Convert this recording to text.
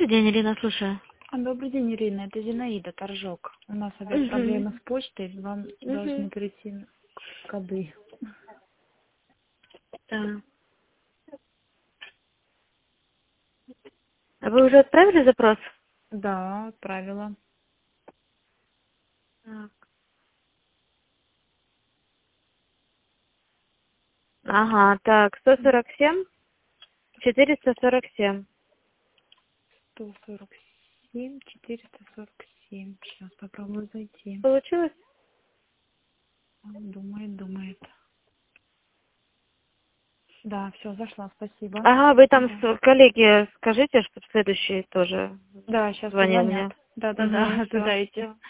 день, Ирина, слушаю. Добрый день, Ирина. Это Зинаида, Торжок. У нас опять проблемы с почтой. Вам должны прийти коды. Да. А вы уже отправили запрос? Да, отправила. Так. Ага, так, 147, 447. 147, 447. Сейчас попробую зайти. Получилось? Думает. Да, все, зашла, спасибо. Ага, вы там Ага. коллеге скажите, чтобы следующий тоже Да, сейчас звонил позвонят. мне. Да, Всё, ожидайте. всё.